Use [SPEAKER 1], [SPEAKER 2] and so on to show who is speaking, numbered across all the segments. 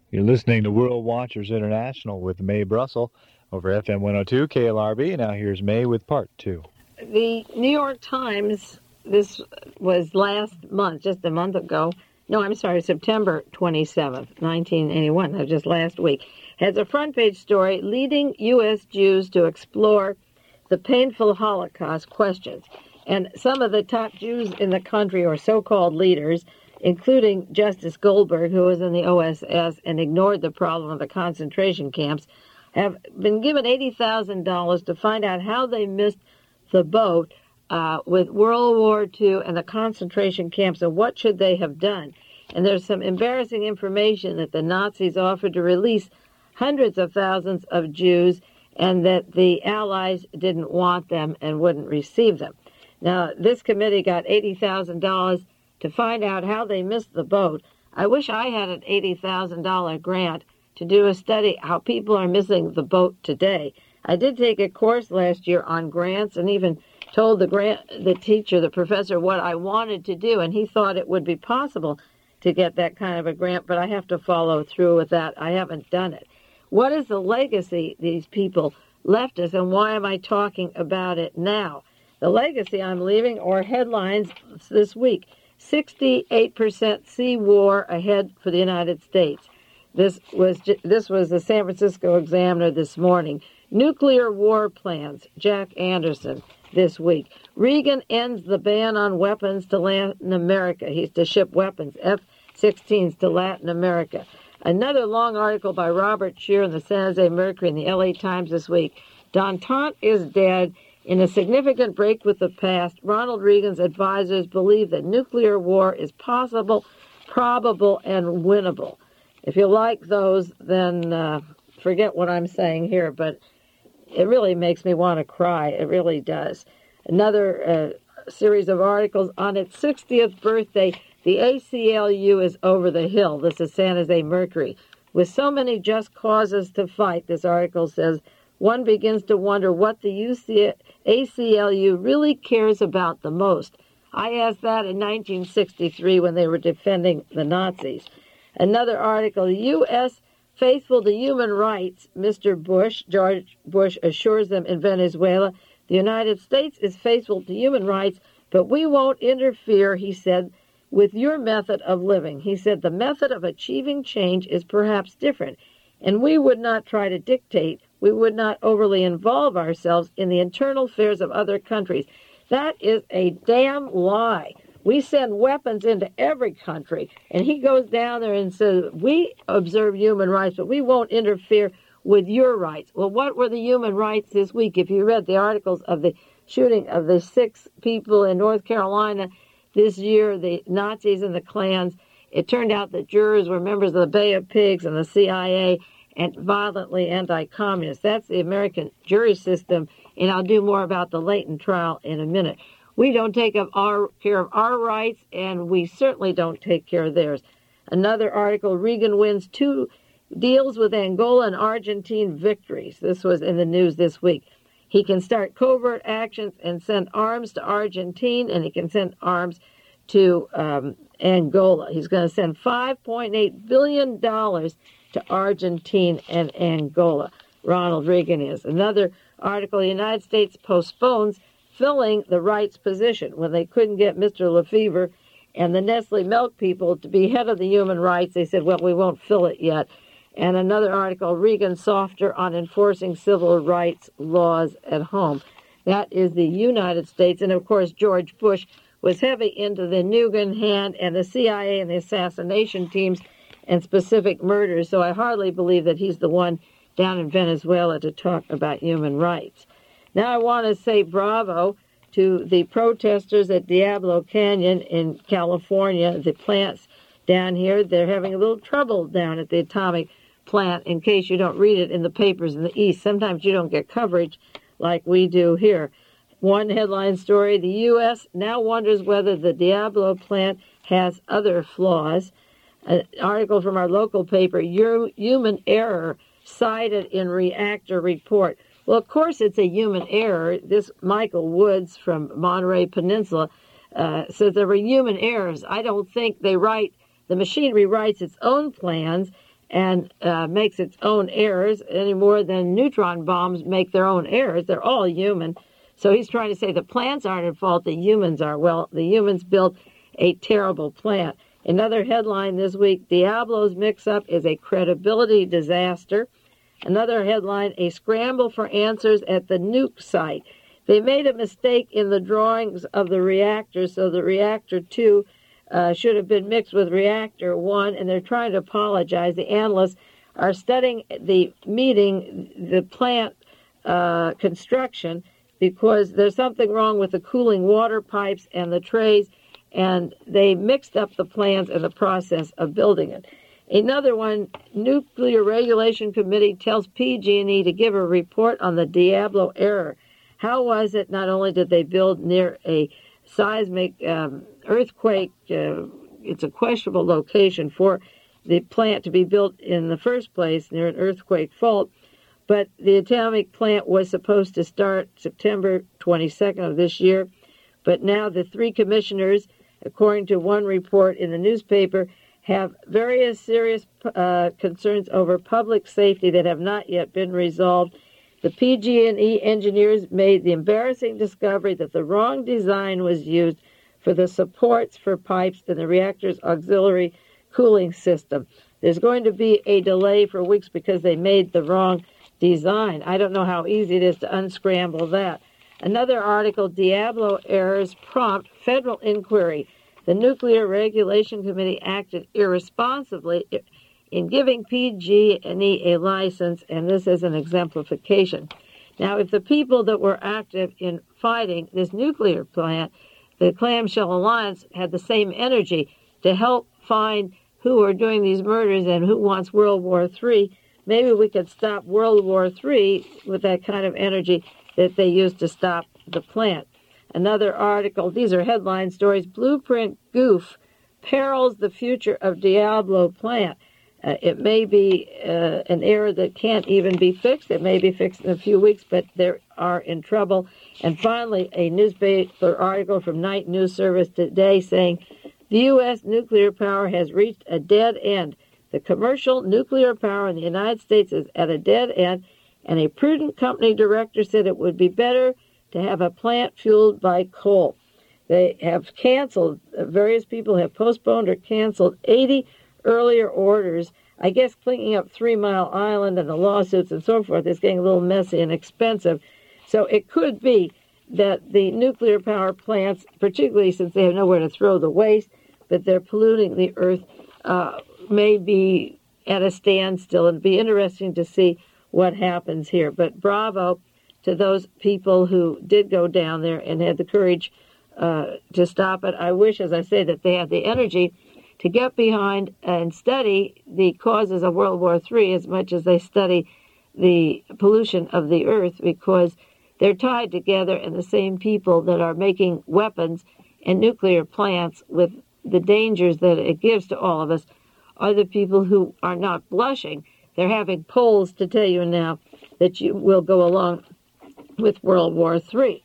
[SPEAKER 1] You're listening to World Watchers International with Mae Brussel over FM 102 KLRB. Now here's Mae with part two.
[SPEAKER 2] The New York Times, this was last month, just a month ago. No, I'm sorry, September 27th, 1981, that was just last week, has a front page story, Leading U.S. Jews to Explore the Painful Holocaust Questions. And some of the top Jews in the country, or so-called leaders, including Justice Goldberg, who was in the OSS and ignored the problem of the concentration camps, have been given $80,000 to find out how they missed the boat with World War II and the concentration camps, and what should they have done. And there's some embarrassing information that the Nazis offered to release hundreds of thousands of Jews, and that the Allies didn't want them and wouldn't receive them. Now, this committee got $80,000 to find out how they missed the boat. I wish I had an $80,000 grant to do a study how people are missing the boat today. I did take a course last year on grants and even told the teacher, the professor, what I wanted to do, and he thought it would be possible to get that kind of a grant, but I have to follow through with that. I haven't done it. What is the legacy these people left us, and why am I talking about it now? The legacy I'm leaving, or headlines this week: 68% sea war ahead for the United States. This was the San Francisco Examiner this morning. Nuclear war plans, Jack Anderson this week. Reagan ends the ban on weapons to Latin America. He's to ship weapons, F-16s, to Latin America. Another long article by Robert Scheer in the San Jose Mercury and the LA Times this week. Danton is dead. In a significant break with the past, Ronald Reagan's advisors believe that nuclear war is possible, probable, and winnable. If you like those, then forget what I'm saying here, but it really makes me want to cry. It really does. Another series of articles. On its 60th birthday, the ACLU is over the hill. This is San Jose Mercury. With so many just causes to fight, this article says, one begins to wonder what the ACLU really cares about the most. I asked that in 1963 when they were defending the Nazis. Another article, the U.S. faithful to human rights, George Bush assures them in Venezuela, the United States is faithful to human rights, but we won't interfere, he said, with your method of living. He said the method of achieving change is perhaps different, and we would not try to dictate. We would not overly involve ourselves in the internal affairs of other countries. That is a damn lie. We send weapons into every country, and he goes down there and says, we observe human rights, but we won't interfere with your rights. Well, what were the human rights this week? If you read the articles of the shooting of the 6 people in North Carolina this year, the Nazis and the Klans, it turned out that jurors were members of the Bay of Pigs and the CIA and violently anti-communist. That's the American jury system, and I'll do more about the Leighton trial in a minute. We don't take care of our rights, and we certainly don't take care of theirs. Another article, Reagan wins 2 deals with Angola and Argentine victories. This was in the news this week. He can start covert actions and send arms to Argentina, and he can send arms to Angola. He's going to send $5.8 billion to Argentina and Angola. Ronald Reagan is. Another article, the United States postpones filling the rights position when they couldn't get Mr. Lefevre and the Nestle milk people to be head of the human rights. They said, well, we won't fill it yet. And another article, Reagan softer on enforcing civil rights laws at home. That is the United States. And, of course, George Bush was heavy into the Nugan hand and the CIA and the assassination teams and specific murders. So I hardly believe that he's the one down in Venezuela to talk about human rights. Now I want to say bravo to the protesters at Diablo Canyon in California, the plants down here. They're having a little trouble down at the atomic plant, in case you don't read it in the papers in the East. Sometimes you don't get coverage like we do here. One headline story, the U.S. now wonders whether the Diablo plant has other flaws. An article from our local paper, human error cited in reactor report. Well, of course it's a human error. This Michael Woods from Monterey Peninsula says there were human errors. I don't think the machinery writes its own plans, and makes its own errors any more than neutron bombs make their own errors. They're all human. So he's trying to say the plants aren't at fault, the humans are. Well, the humans built a terrible plant. Another headline this week, Diablo's mix-up is a credibility disaster. Another headline, a scramble for answers at the nuke site. They made a mistake in the drawings of the reactor, so the reactor 2 should have been mixed with reactor 1, and they're trying to apologize. The analysts are studying the plant construction, because there's something wrong with the cooling water pipes and the trays, and they mixed up the plans in the process of building it. Another one, Nuclear Regulation Committee tells PG&E to give a report on the Diablo error. How was it not only did they build near a seismic earthquake, it's a questionable location for the plant to be built in the first place near an earthquake fault, but the atomic plant was supposed to start September 22nd of this year. But now the 3 commissioners, according to one report in the newspaper, have various serious concerns over public safety that have not yet been resolved. The PG&E engineers made the embarrassing discovery that the wrong design was used for the supports for pipes in the reactor's auxiliary cooling system. There's going to be a delay for weeks because they made the wrong design. I don't know how easy it is to unscramble that. Another article, Diablo errors prompt federal inquiry. The Nuclear Regulation Committee acted irresponsibly in giving PG&E a license, and this is an exemplification. Now, if the people that were active in fighting this nuclear plant, the Clamshell Alliance, had the same energy to help find who are doing these murders and who wants World War III, maybe we could stop World War III with that kind of energy that they used to stop the plant. Another article, these are headline stories, Blueprint Goof perils the future of Diablo plant. It may be an error that can't even be fixed. It may be fixed in a few weeks, but they are in trouble. And finally, a newspaper article from Night News Service today saying the U.S. nuclear power has reached a dead end. The commercial nuclear power in the United States is at a dead end, and a prudent company director said it would be better to have a plant fueled by coal. They have canceled, various people have postponed or canceled 80 earlier orders. I guess cleaning up 3 Mile Island and the lawsuits and so forth is getting a little messy and expensive. So it could be that the nuclear power plants, particularly since they have nowhere to throw the waste, that they're polluting the earth, may be at a standstill. It'd be interesting to see what happens here. But bravo to those people who did go down there and had the courage to stop it. I wish, as I say, that they had the energy to get behind and study the causes of World War III as much as they study the pollution of the earth, because they're tied together, and the same people that are making weapons and nuclear plants with the dangers that it gives to all of us are the people who are not blushing. They're having polls to tell you now that you will go along with World War III.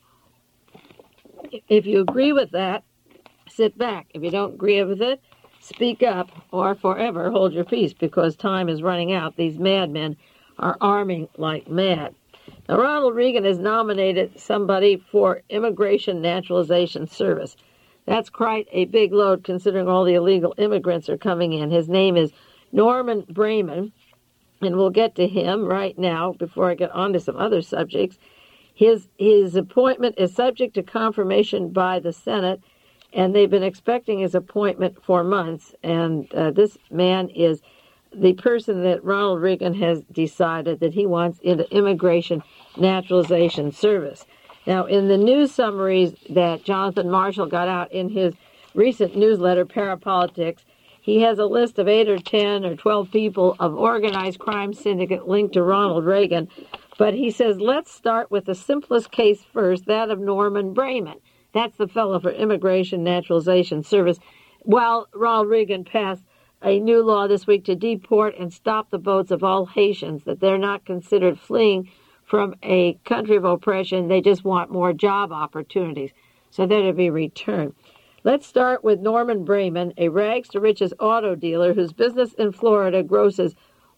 [SPEAKER 2] If you agree with that, sit back. If you don't agree with it, speak up or forever hold your peace, because time is running out. These madmen are arming like mad. Now, Ronald Reagan has nominated somebody for Immigration Naturalization Service. That's quite a big load considering all the illegal immigrants are coming in. His name is Norman Braman, and we'll get to him right now before I get on to some other subjects. His appointment is subject to confirmation by the Senate, and they've been expecting his appointment for months. And this man is the person that Ronald Reagan has decided that he wants into Immigration Naturalization Service. Now, in the news summaries that Jonathan Marshall got out in his recent newsletter, Parapolitics, he has a list of 8 or 10 or 12 people of organized crime syndicate linked to Ronald Reagan. But he says, let's start with the simplest case first, that of Norman Braman. That's the fellow for Immigration Naturalization Service. While Ronald Reagan passed a new law this week to deport and stop the boats of all Haitians, that they're not considered fleeing from a country of oppression. They just want more job opportunities, so they're to be returned. Let's start with Norman Braman, a rags-to-riches auto dealer whose business in Florida grosses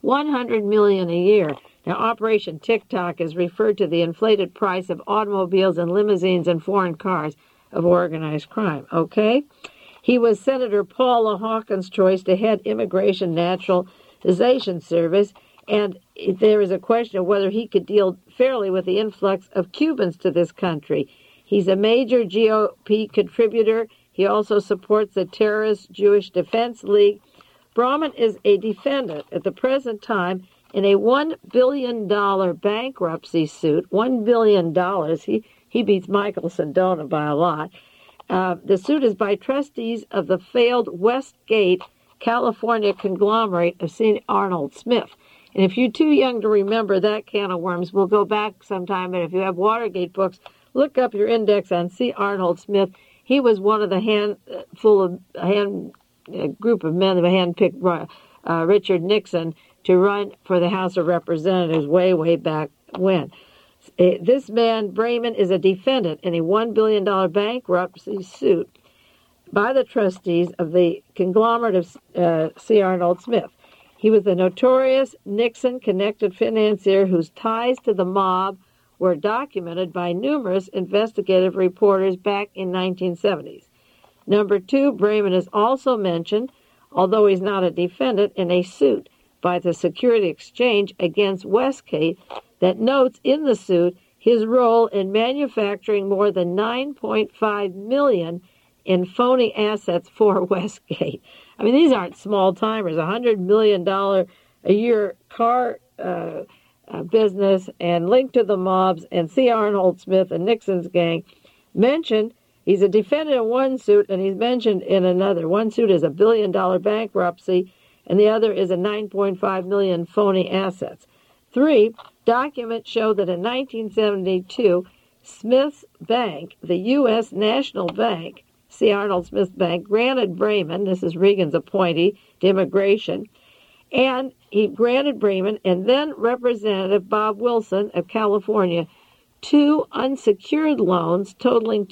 [SPEAKER 2] $100 million a year. Now, Operation TikTok is referred to the inflated price of automobiles and limousines and foreign cars of organized crime. Okay? He was Senator Paula Hawkins' choice to head Immigration Naturalization Service, and there is a question of whether he could deal fairly with the influx of Cubans to this country. He's a major GOP contributor. He also supports the terrorist Jewish Defense League. Brahman is a defendant at the present time in a $1 billion bankruptcy suit. $1 billion. He beats Michael Sindona by a lot. The suit is by trustees of the failed Westgate, California conglomerate of C. Arnold Smith. And if you're too young to remember that can of worms, we'll go back sometime. And if you have Watergate books, look up your index on C. Arnold Smith. He was one of the group of men that handpicked Richard Nixon to run for the House of Representatives way back when. This man, Brayman, is a defendant in a $1 billion bankruptcy suit by the trustees of the conglomerate of C. Arnold Smith. He was the notorious Nixon-connected financier whose ties to the mob were documented by numerous investigative reporters back in 1970s. Number two, Brayman is also mentioned, although he's not a defendant, in a suit by the Security Exchange against Westgate that notes in the suit his role in manufacturing more than $9.5 million in phony assets for Westgate. I mean, these aren't small-timers. $100 million a year car business and linked to the mobs and C. Arnold Smith and Nixon's gang mentioned. He's a defendant in one suit, and he's mentioned in another. One suit is a $1 billion bankruptcy, and the other is a $9.5 million phony assets. 3, documents show that in 1972, Smith's Bank, the U.S. National Bank, C. Arnold Smith's Bank, granted Brayman, this is Reagan's appointee to immigration, and he granted Brayman and then Representative Bob Wilson of California 2 unsecured loans totaling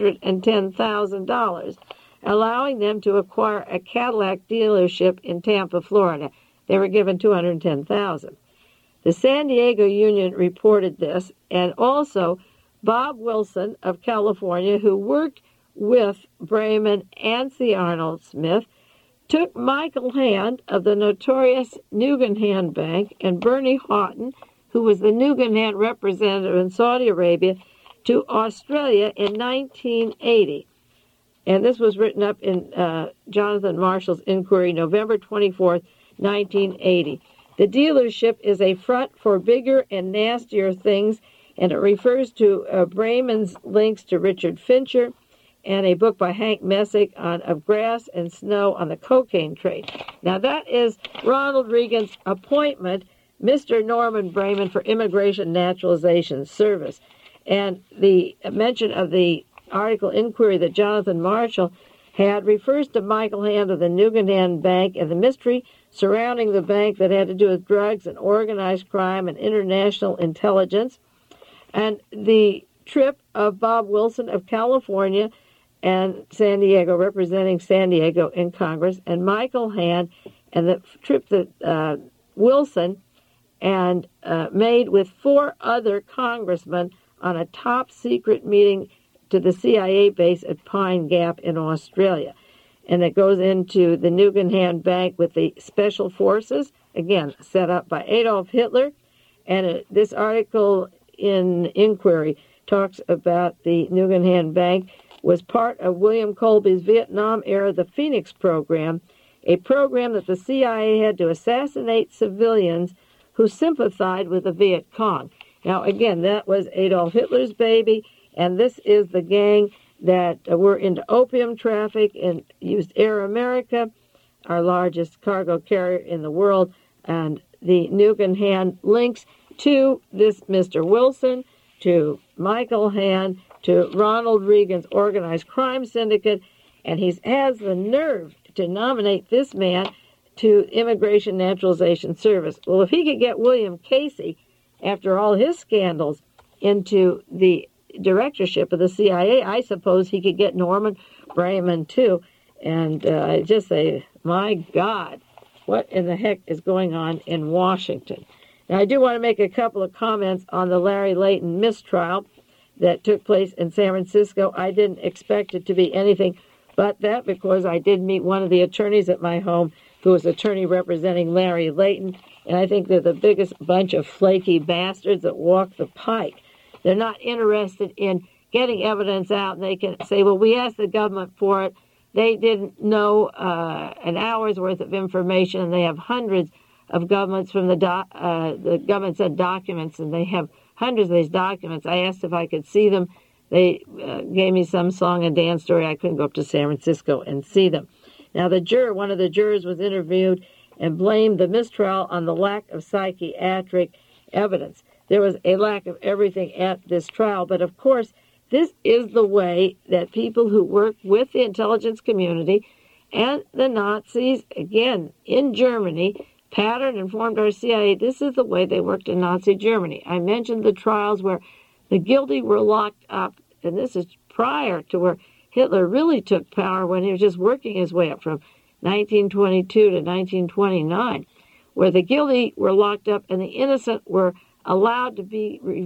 [SPEAKER 2] $210,000, allowing them to acquire a Cadillac dealership in Tampa, Florida. They were given $210,000. The San Diego Union reported this, and also Bob Wilson of California, who worked with Brayman and C. Arnold Smith, took Michael Hand of the notorious Nugan Bank and Bernie Houghton, who was the Nugan representative in Saudi Arabia, to Australia in 1980. And this was written up in Jonathan Marshall's inquiry, November 24th, 1980. The dealership is a front for bigger and nastier things, and it refers to Brayman's links to Richard Fincher and a book by Hank Messick of Grass and Snow on the cocaine trade. Now, that is Ronald Reagan's appointment, Mr. Norman Brayman, for Immigration Naturalization Service. And the mention of the article inquiry that Jonathan Marshall had refers to Michael Hand of the Nugan Bank and the mystery surrounding the bank that had to do with drugs and organized crime and international intelligence. And the trip of Bob Wilson of California and San Diego, representing San Diego in Congress, and Michael Hand, and the trip that Wilson and made with 4 other congressmen on a top-secret meeting to the CIA base at Pine Gap in Australia. And it goes into the Nugan Bank with the special forces, again, set up by Adolf Hitler. And this article in Inquiry talks about the Nugan Bank was part of William Colby's Vietnam-era The Phoenix Program, a program that the CIA had to assassinate civilians who sympathized with the Viet Cong. Now, again, that was Adolf Hitler's baby, and this is the gang that were into opium traffic and used Air America, our largest cargo carrier in the world, and the Nugan links to this Mr. Wilson, to Michael Hand, to Ronald Reagan's organized crime syndicate, and he has the nerve to nominate this man to Immigration Naturalization Service. Well, if he could get William Casey, after all his scandals, into the directorship of the CIA, I suppose he could get Norman Brayman too. And I just say, my God, what in the heck is going on in Washington. Now, I do want to make a couple of comments on the Larry Layton mistrial that took place in San Francisco. I didn't expect it to be anything but that, because I did meet one of the attorneys at my home who was attorney representing Larry Layton, and I think they're the biggest bunch of flaky bastards that walk the pike. They're not interested in getting evidence out, and they can say, well, we asked the government for it. They didn't know an hour's worth of information, and they have hundreds of governments from the government said documents, and they have hundreds of these documents. I asked if I could see them. They gave me some song and dance story. I couldn't go up to San Francisco and see them. Now, one of the jurors was interviewed and blamed the mistrial on the lack of psychiatric evidence. There was a lack of everything at this trial, but of course, this is the way that people who work with the intelligence community and the Nazis, again, in Germany, patterned and formed our CIA. This is the way they worked in Nazi Germany. I mentioned the trials where the guilty were locked up, and this is prior to where Hitler really took power, when he was just working his way up from 1922 to 1929, where the guilty were locked up and the innocent were allowed to be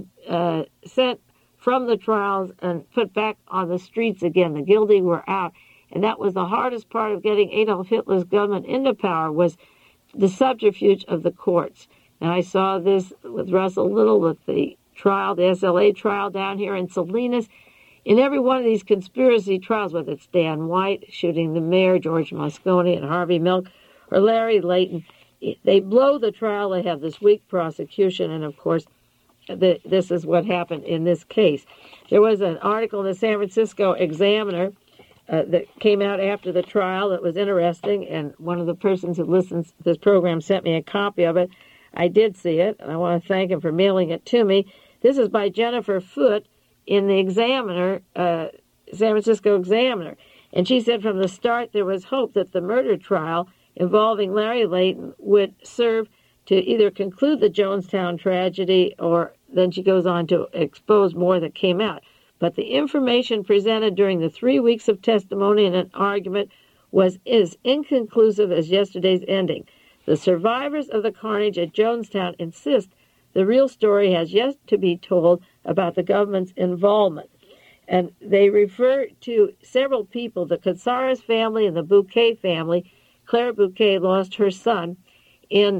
[SPEAKER 2] sent from the trials and put back on the streets again. The guilty were out. And that was the hardest part of getting Adolf Hitler's government into power, was the subterfuge of the courts. And I saw this with Russell Little with the trial, the SLA trial down here in Salinas. In every one of these conspiracy trials, whether it's Dan White shooting the mayor, George Moscone, and Harvey Milk, or Larry Layton, they blow the trial. They have this weak prosecution, and of course, this is what happened in this case. There was an article in the San Francisco Examiner that came out after the trial that was interesting, and one of the persons who listens to this program sent me a copy of it. I did see it, and I want to thank him for mailing it to me. This is by Jennifer Foote in the Examiner, San Francisco Examiner. And she said from the start there was hope that the murder trial involving Larry Layton would serve to either conclude the Jonestown tragedy, or then she goes on to expose more that came out. But the information presented during the 3 weeks of testimony and an argument was as inconclusive as yesterday's ending. The survivors of the carnage at Jonestown insist the real story has yet to be told about the government's involvement. And they refer to several people, the Casares family and the Bouquet family. Claire Bouquet lost her son in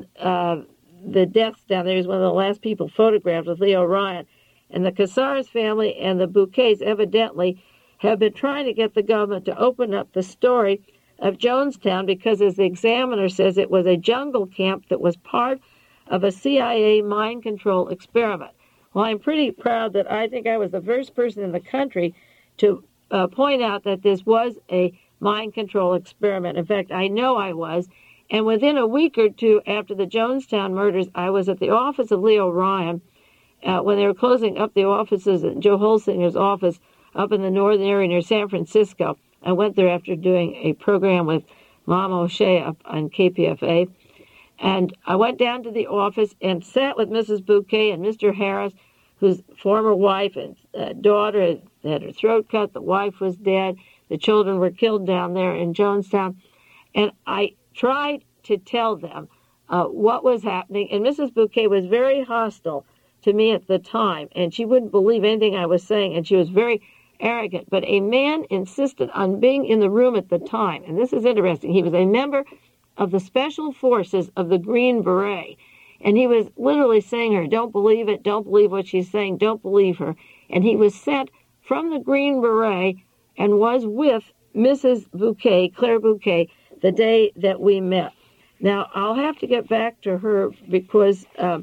[SPEAKER 2] the deaths down there. He was one of the last people photographed with Leo Ryan. And the Casares family and the Bouquets evidently have been trying to get the government to open up the story of Jonestown, because, as the Examiner says, it was a jungle camp that was part of a CIA mind control experiment. Well, I'm pretty proud that I think I was the first person in the country to point out that this was a mind control experiment. In fact, I know I was. And within a week or two after the Jonestown murders, I was at the office of Leo Ryan when they were closing up the offices at Joe Holsinger's office up in the northern area near San Francisco. I went there after doing a program with Mom O'Shea up on KPFA. And I went down to the office and sat with Mrs. Bouquet and Mr. Harris, whose former wife and daughter had her throat cut. The wife was dead. The children were killed down there in Jonestown. And I tried to tell them what was happening. And Mrs. Bouquet was very hostile to me at the time, and she wouldn't believe anything I was saying, and she was very arrogant. But a man insisted on being in the room at the time, and this is interesting. He was a member of the Special Forces of the Green Beret, and he was literally saying to her, don't believe it, don't believe what she's saying, don't believe her. And he was sent from the Green Beret and was with Mrs. Bouquet, Claire Bouquet, the day that we met. Now, I'll have to get back to her, because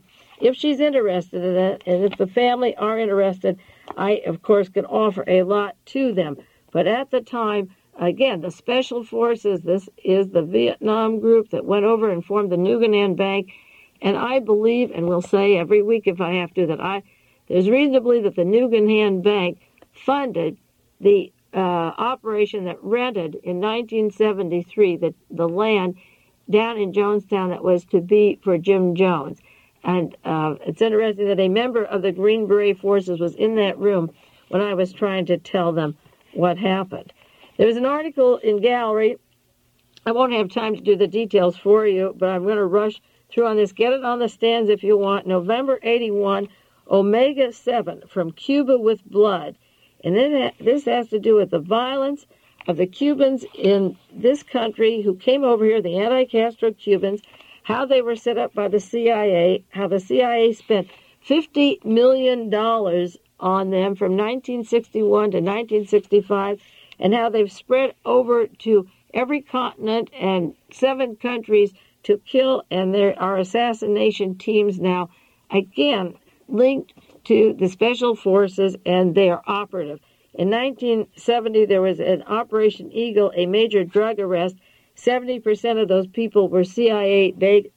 [SPEAKER 2] if she's interested in it, and if the family are interested, I, of course, can offer a lot to them. But at the time, again, the Special Forces, this is the Vietnam group that went over and formed the Nguyen An Bank. And I believe, and will say every week if I have to, that there's reason to believe that the Nguyen An Bank funded the operation that rented in 1973 the land down in Jonestown that was to be for Jim Jones. And it's interesting that a member of the Green Beret forces was in that room when I was trying to tell them what happened. There was an article in Gallery I won't have time to do the details for you, but I'm going to rush through on this. Get it on the stands if you want. November 81, Omega 7, From Cuba with Blood. And then this has to do with the violence of the Cubans in this country who came over here, the anti-Castro Cubans, how they were set up by the CIA, how the CIA spent $50 million on them from 1961 to 1965, and how they've spread over to every continent and 7 countries to kill, and there are assassination teams now, again, linked to the special forces, and they are operative. In 1970, there was an Operation Eagle, a major drug arrest. 70% of those people were CIA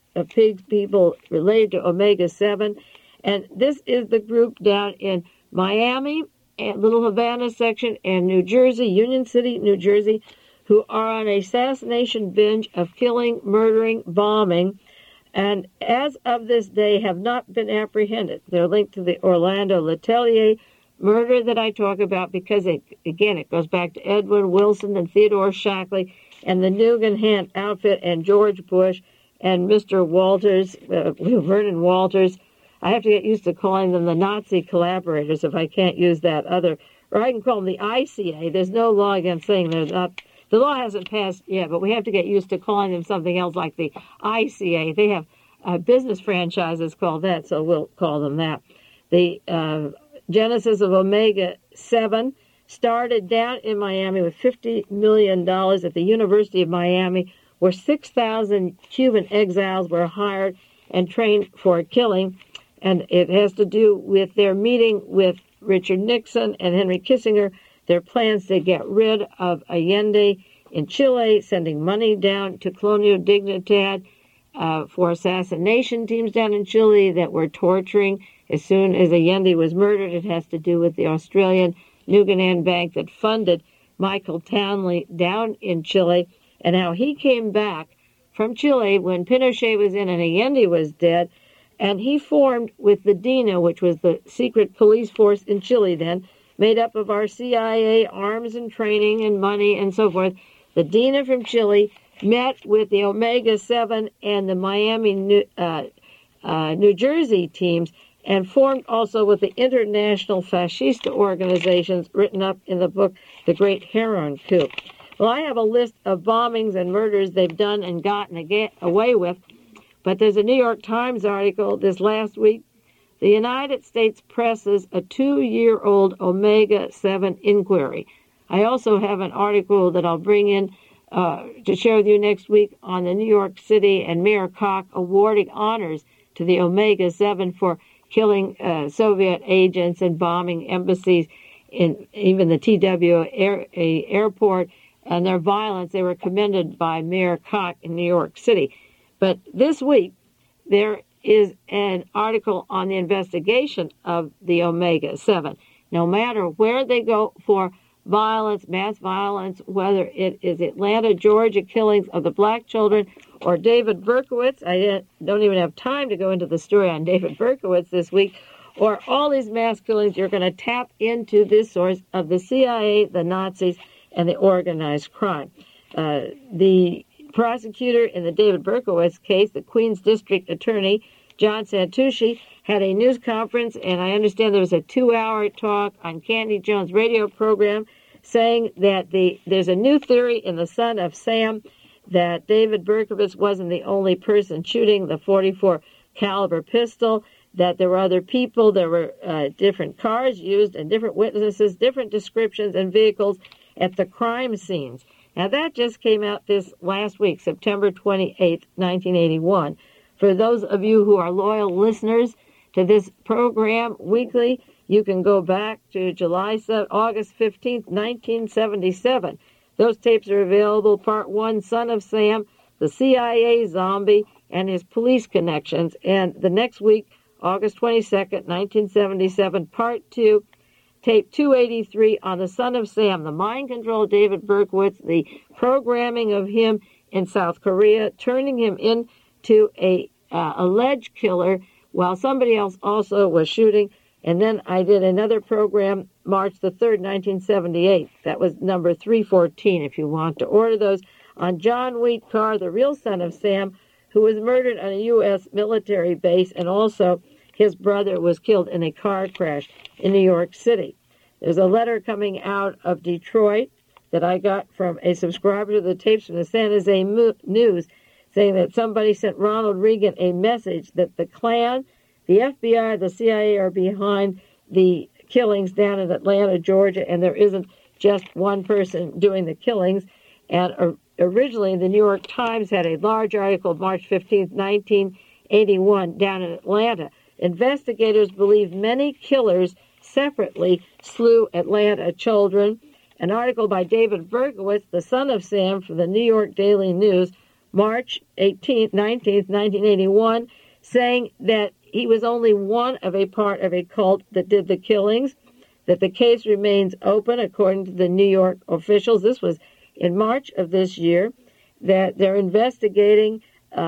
[SPEAKER 2] people related to Omega-7. And this is the group down in Miami, and Little Havana section, and New Jersey, Union City, New Jersey, who are on an assassination binge of killing, murdering, bombing, and as of this day have not been apprehended. They're linked to the Orlando Letelier murder that I talk about because, it goes back to Edwin Wilson and Theodore Shackley and the Nugan Hand outfit and George Bush and Mr. Walters, Vernon Walters. I have to get used to calling them the Nazi collaborators if I can't use that other, or I can call them the ICA. There's no law against saying they're not. The law hasn't passed yet, but we have to get used to calling them something else like the ICA. They have business franchises called that, so we'll call them that. The genesis of Omega-7 started down in Miami with $50 million at the University of Miami, where 6,000 Cuban exiles were hired and trained for killing. And it has to do with their meeting with Richard Nixon and Henry Kissinger, their plans to get rid of Allende in Chile, sending money down to Colonial Dignidad for assassination teams down in Chile that were torturing as soon as Allende was murdered. It has to do with the Australian Nugan Bank that funded Michael Townley down in Chile, and how he came back from Chile when Pinochet was in and Allende was dead, and he formed with the DINA, which was the secret police force in Chile then, made up of our CIA arms and training and money and so forth. The DINA from Chile met with the Omega-7 and the Miami, New Jersey teams, and formed also with the international fascista organizations written up in the book, The Great Heron Coup. Well, I have a list of bombings and murders they've done and gotten away with, but there's a New York Times article this last week. The United States presses a 2-year-old Omega-7 inquiry. I also have an article that I'll bring in to share with you next week on the New York City and Mayor Koch awarding honors to the Omega-7 for killing Soviet agents and bombing embassies in even the TWA airport, and their violence. They were commended by Mayor Koch in New York City. But this week, there is an article on the investigation of the Omega-7. No matter where they go for violence, mass violence, whether it is Atlanta, Georgia killings of the black children, or David Berkowitz, I don't even have time to go into the story on David Berkowitz this week, or all these mass killings, you're going to tap into this source of the CIA, the Nazis, and the organized crime. The prosecutor in the David Berkowitz case, the Queens District Attorney, John Santucci, had a news conference, and I understand there was a 2-hour talk on Candy Jones' radio program saying that there's a new theory in the Son of Sam that David Berkowitz wasn't the only person shooting the .44 caliber pistol, that there were other people, there were different cars used and different witnesses, different descriptions and vehicles at the crime scenes. Now, that just came out this last week, September 28, 1981. For those of you who are loyal listeners to this program weekly, you can go back to August 15, 1977. Those tapes are available, Part 1, Son of Sam, the CIA zombie, and his police connections. And the next week, August 22nd, 1977, Part 2, Tape 283 on the Son of Sam, the mind control of David Berkowitz, the programming of him in South Korea, turning him into a alleged killer while somebody else also was shooting. And then I did another program, March the 3rd, 1978. That was number 314 if you want to order those. on John Wheat Carr, the real son of Sam, who was murdered on a U.S. military base, and also his brother was killed in a car crash in New York City. There's a letter coming out of Detroit that I got from a subscriber to the tapes from the San Jose News, saying that somebody sent Ronald Reagan a message that the Klan, the FBI, the CIA are behind the killings down in Atlanta, Georgia, and there isn't just one person doing the killings. And originally, the New York Times had a large article, March 15, 1981, down in Atlanta. Investigators believe many killers separately slew Atlanta children. An article by David Berkowitz, the son of Sam, from the New York Daily News, March 19, 1981, saying that he was only one of a part of a cult that did the killings, that the case remains open, according to the New York officials. This was in March of this year, that they're investigating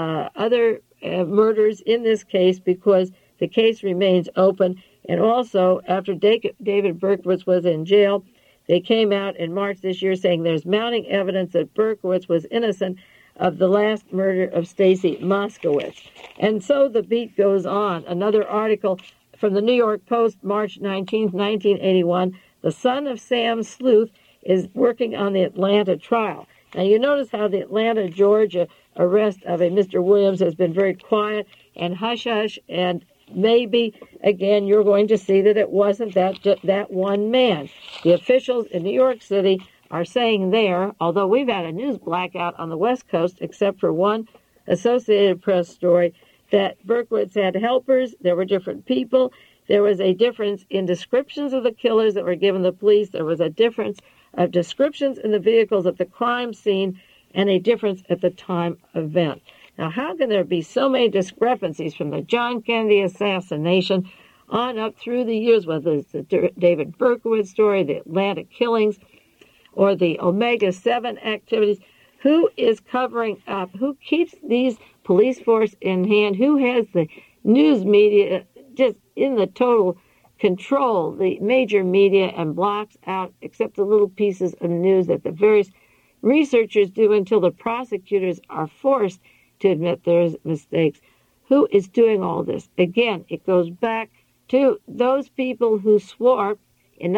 [SPEAKER 2] other murders in this case because the case remains open. And also, after David Berkowitz was in jail, they came out in March this year saying there's mounting evidence that Berkowitz was innocent of the last murder of Stacy Moskowitz. And so the beat goes on. Another article from the New York Post, March 19, 1981, the son of Sam Sleuth is working on the Atlanta trial. Now, you notice how the Atlanta, Georgia arrest of a Mr. Williams has been very quiet and hush-hush, and maybe, again, you're going to see that it wasn't that one man. The officials in New York City are saying there, although we've had a news blackout on the West Coast, except for one Associated Press story, that Berkowitz had helpers, there were different people, there was a difference in descriptions of the killers that were given the police, there was a difference of descriptions in the vehicles at the crime scene, and a difference at the time of event. Now, how can there be so many discrepancies from the John Kennedy assassination on up through the years, whether it's the David Berkowitz story, the Atlanta killings, or the Omega-7 activities? Who is covering up? Who keeps these police force in hand? Who has the news media just in the total control, the major media, and blocks out except the little pieces of news that the various researchers do until the prosecutors are forced to admit there's mistakes? Who is doing all this? Again, it goes back to those people who swore in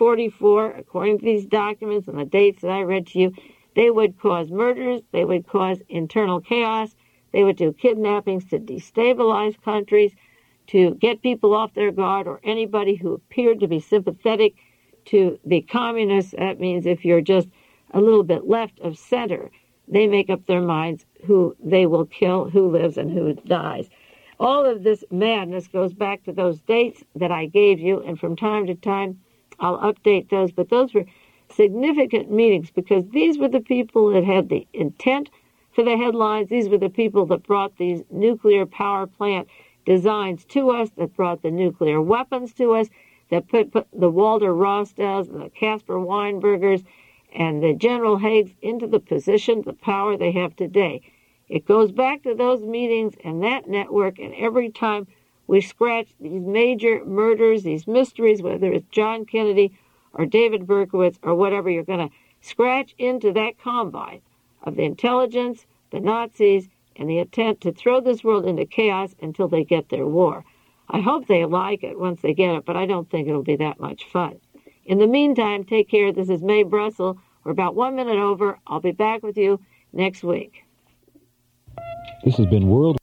[SPEAKER 2] 1944, according to these documents and the dates that I read to you, they would cause murders, they would cause internal chaos, they would do kidnappings to destabilize countries, to get people off their guard, or anybody who appeared to be sympathetic to the communists. That means if you're just a little bit left of center, they make up their minds who they will kill, who lives and who dies. All of this madness goes back to those dates that I gave you, and from time to time I'll update those, but those were significant meetings because these were the people that had the intent for the headlines. These were the people that brought these nuclear power plant designs to us, that brought the nuclear weapons to us, that put the Walter Rostows and the Caspar Weinbergers and the General Haigs into the position, the power they have today. It goes back to those meetings and that network, and every time we scratch these major murders, these mysteries, whether it's John Kennedy or David Berkowitz or whatever, you're going to scratch into that combine of the intelligence, the Nazis, and the attempt to throw this world into chaos until they get their war. I hope they like it once they get it, but I don't think it'll be that much fun. In the meantime, take care. This is Mae Brussell. We're about 1 minute over. I'll be back with you next week.
[SPEAKER 1] This has been World